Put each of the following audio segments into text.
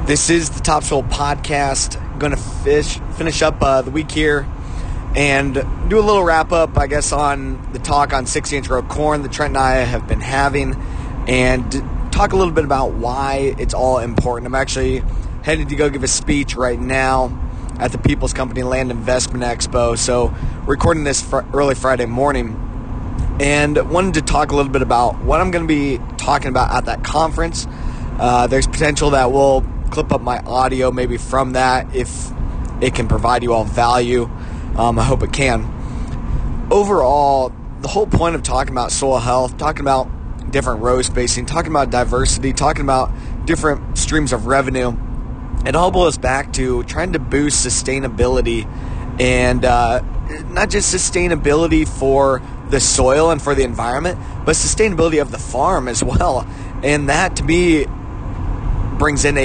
This is the Topsoil Podcast. Going to finish up the week here and do a little wrap up, I guess, on the talk on 60-inch row corn that Trent and I have been having, and talk a little bit about why it's all important. I'm actually headed to go give a speech right now at the People's Company Land Investment Expo, so recording this early Friday morning, and wanted to talk a little bit about what I'm going to be talking about at that conference. There's potential that we'll clip up my audio maybe from that if it can provide you all value. I hope it can. Overall, the whole point of talking about soil health, talking about different row spacing, talking about diversity, talking about different streams of revenue, it all boils back to trying to boost sustainability, and not just sustainability for the soil and for the environment, but sustainability of the farm as well. And that, to me, brings in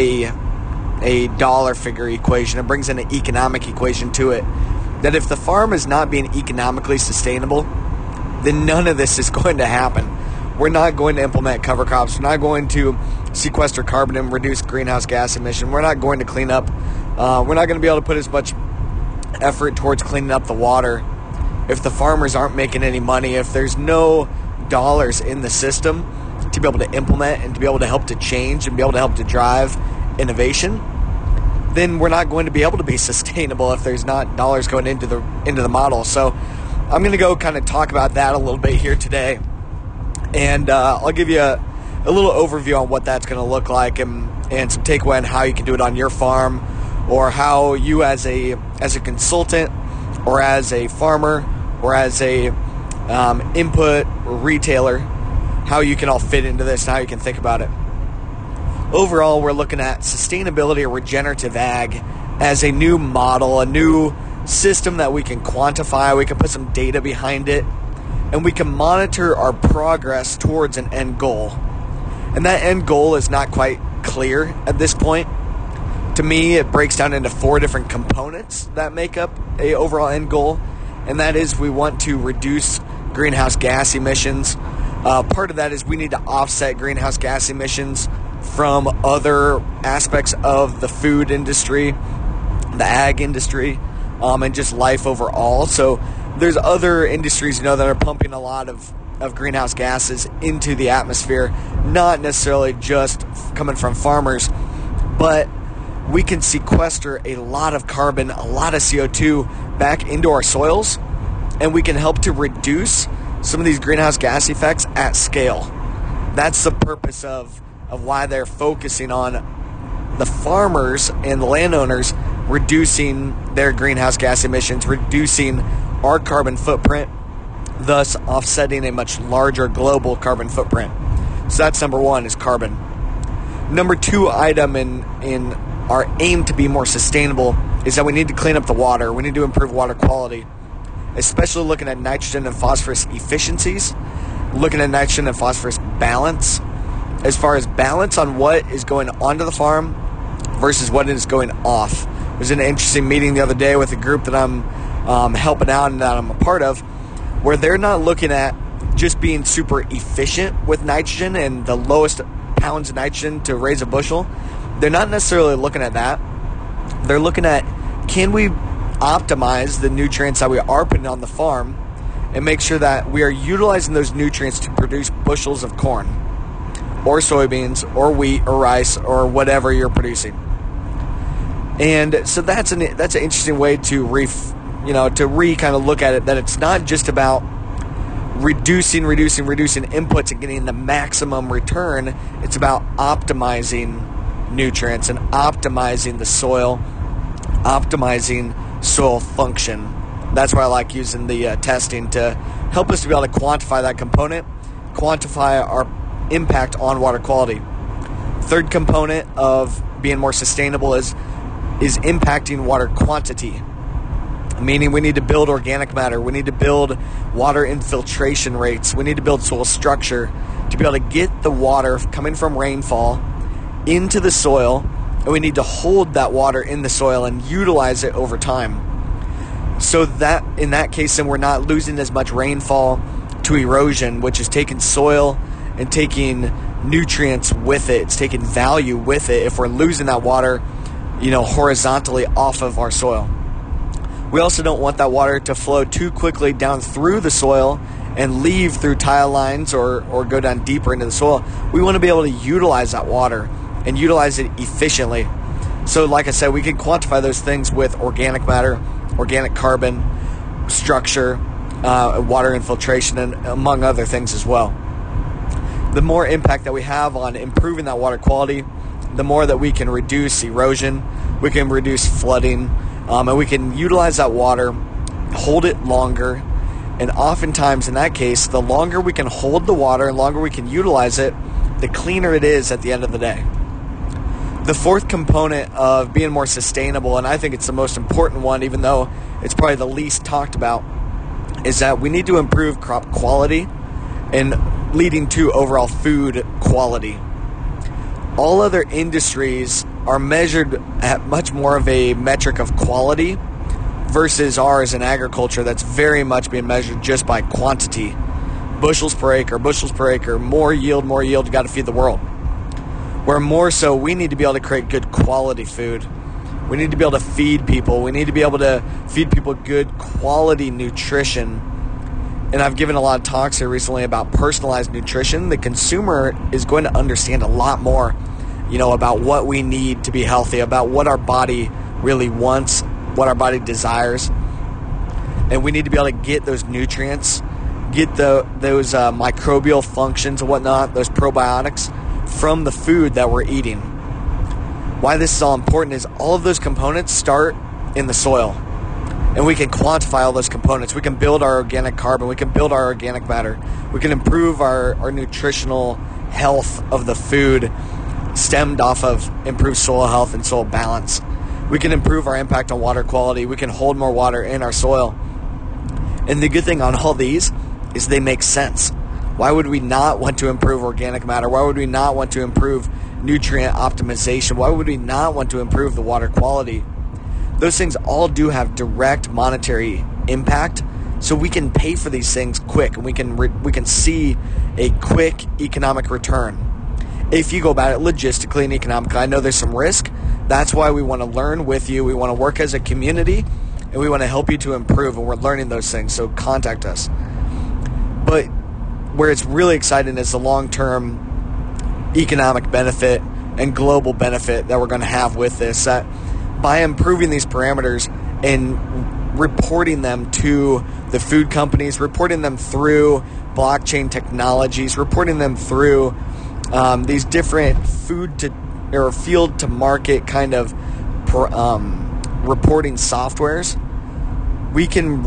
a dollar figure equation. It brings in an economic equation to it. That if the farm is not being economically sustainable, then none of this is going to happen. We're not going to implement cover crops. We're not going to sequester carbon and reduce greenhouse gas emission. We're not going to clean up. We're not going to be able to put as much effort towards cleaning up the water if the farmers aren't making any money, if there's no dollars in the system to be able to implement and to be able to help to change and be able to help to drive innovation. Then we're not going to be able to be sustainable if there's not dollars going into the model. So I'm going to go kind of talk about that a little bit here today, and I'll give you a little overview on what that's going to look like, and some takeaway on how you can do it on your farm, or how you as a consultant, or as a farmer, or as a input retailer, how you can all fit into this and how you can think about it. Overall, we're looking at sustainability or regenerative ag as a new model, a new system that we can quantify, we can put some data behind it, and we can monitor our progress towards an end goal. And that end goal is not quite clear at this point. To me, it breaks down into 4 different components that make up a overall end goal, and that is we want to reduce greenhouse gas emissions. Part of that is we need to offset greenhouse gas emissions from other aspects of the food industry, the ag industry, and just life overall. So there's other industries, that are pumping a lot of greenhouse gases into the atmosphere, not necessarily just coming from farmers, but we can sequester a lot of carbon, a lot of CO2 back into our soils, and we can help to reduce some of these greenhouse gas effects at scale. That's the purpose of why they're focusing on the farmers and the landowners reducing their greenhouse gas emissions, reducing our carbon footprint, thus offsetting a much larger global carbon footprint. So that's number 1, is carbon. Number 2 item in our aim to be more sustainable is that we need to clean up the water. We need to improve water quality, especially looking at nitrogen and phosphorus efficiencies, looking at nitrogen and phosphorus balance, as far as balance on what is going onto the farm versus what is going off. There was an interesting meeting the other day with a group that I'm helping out and that I'm a part of, where they're not looking at just being super efficient with nitrogen and the lowest pounds of nitrogen to raise a bushel. They're not necessarily looking at that. They're looking at, can we optimize the nutrients that we are putting on the farm and make sure that we are utilizing those nutrients to produce bushels of corn or soybeans or wheat or rice or whatever you're producing. And so that's an interesting way to kind of look at it, that it's not just about reducing inputs and getting the maximum return. It's about optimizing nutrients and optimizing the soil, optimizing soil function. That's why I like using the testing to help us to be able to quantify that component, quantify our impact on water quality. Third component of being more sustainable is impacting water quantity, meaning we need to build organic matter, we need to build water infiltration rates, we need to build soil structure to be able to get the water coming from rainfall into the soil, and we need to hold that water in the soil and utilize it over time. So that in that case, then we're not losing as much rainfall to erosion, which is taking soil and taking nutrients with it. It's taking value with it if we're losing that water, horizontally off of our soil. We also don't want that water to flow too quickly down through the soil and leave through tile lines or go down deeper into the soil. We want to be able to utilize that water and utilize it efficiently. So like I said, we can quantify those things with organic matter, organic carbon, structure, water infiltration, and among other things as well. The more impact that we have on improving that water quality, the more that we can reduce erosion, we can reduce flooding, and we can utilize that water, hold it longer. And oftentimes in that case, the longer we can hold the water and longer we can utilize it, the cleaner it is at the end of the day. The fourth component of being more sustainable, and I think it's the most important one, even though it's probably the least talked about, is that we need to improve crop quality and leading to overall food quality. All other industries are measured at much more of a metric of quality versus ours in agriculture that's very much being measured just by quantity. Bushels per acre, more yield, you got to feed the world. Where more so, we need to be able to create good quality food. We need to be able to feed people. We need to be able to feed people good quality nutrition. And I've given a lot of talks here recently about personalized nutrition. The consumer is going to understand a lot more, about what we need to be healthy, about what our body really wants, what our body desires. And we need to be able to get those nutrients, get those microbial functions and whatnot, those probiotics from the food that we're eating. Why this is all important is all of those components start in the soil. And we can quantify all those components. We can build our organic carbon. We can build our organic matter. We can improve our nutritional health of the food stemmed off of improved soil health and soil balance. We can improve our impact on water quality. We can hold more water in our soil. And the good thing on all these is they make sense. Why would we not want to improve organic matter? Why would we not want to improve nutrient optimization? Why would we not want to improve the water quality? Those things all do have direct monetary impact, so we can pay for these things quick, and we can see a quick economic return. If you go about it logistically and economically, I know there's some risk. That's why we want to learn with you. We want to work as a community, and we want to help you to improve, and we're learning those things, so contact us. But where it's really exciting is the long-term economic benefit and global benefit that we're going to have with this. That by improving these parameters and reporting them to the food companies, reporting them through blockchain technologies, reporting them through these different food to or field to market kind of reporting softwares, we can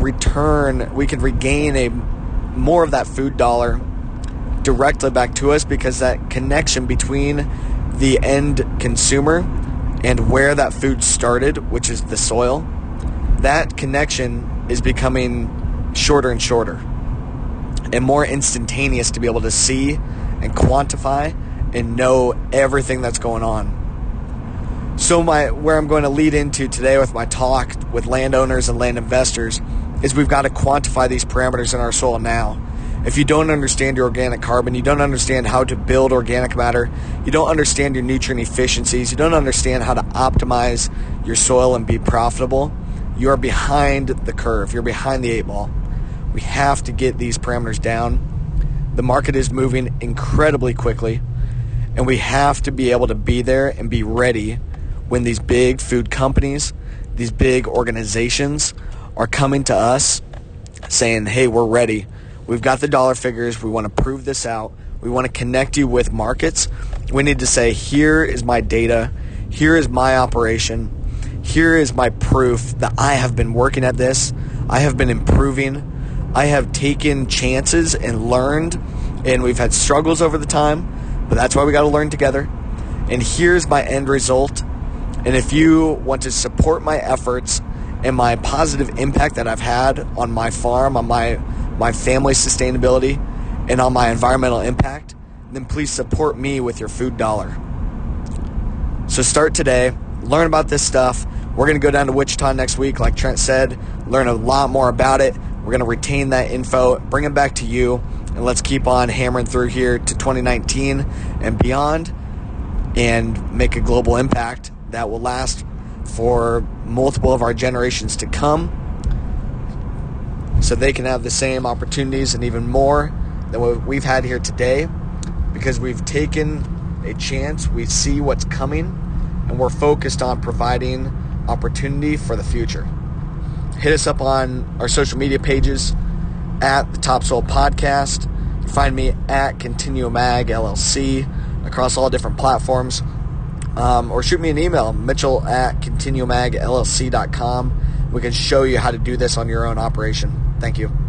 regain more of that food dollar directly back to us, because that connection between the end consumer and where that food started, which is the soil, that connection is becoming shorter and shorter and more instantaneous to be able to see and quantify and know everything that's going on. So where I'm going to lead into today with my talk with landowners and land investors is we've got to quantify these parameters in our soil now. If you don't understand your organic carbon, you don't understand how to build organic matter, you don't understand your nutrient efficiencies, you don't understand how to optimize your soil and be profitable, you are behind the curve. You're behind the 8 ball. We have to get these parameters down. The market is moving incredibly quickly, and we have to be able to be there and be ready when these big food companies, these big organizations are coming to us saying, hey, we're ready. We've got the dollar figures. We want to prove this out. We want to connect you with markets. We need to say, here is my data. Here is my operation. Here is my proof that I have been working at this. I have been improving. I have taken chances and learned, and we've had struggles over the time, but that's why we got to learn together. And here's my end result. And if you want to support my efforts and my positive impact that I've had on my farm, on my family sustainability, and on my environmental impact, then please support me with your food dollar. So start today. Learn about this stuff. We're going to go down to Wichita next week, like Trent said, learn a lot more about it. We're going to retain that info, bring it back to you. and let's keep on hammering through here to 2019 and beyond and make a global impact that will last for multiple of our generations to come, so they can have the same opportunities and even more than what we've had here today, because we've taken a chance, we see what's coming, and we're focused on providing opportunity for the future. Hit us up on our social media pages at the Topsoil Podcast. You can find me at Continuum Ag LLC across all different platforms. Or shoot me an email, mitchell@continuumagllc.com. We can show you how to do this on your own operation. Thank you.